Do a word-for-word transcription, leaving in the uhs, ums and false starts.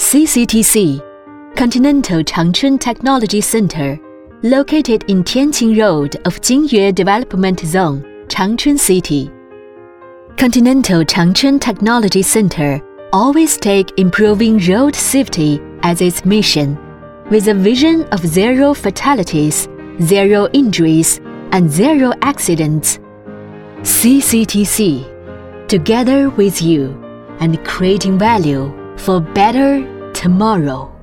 C C T C, Continental Changchun Technology Center, located in Tianqing Road of Jingyue Development Zone, Changchun City. Continental Changchun Technology Center always take improving road safety as its mission, with a vision of zero fatalities, zero injuries, and zero accidents. C C T C, together with you and creating value for better tomorrow.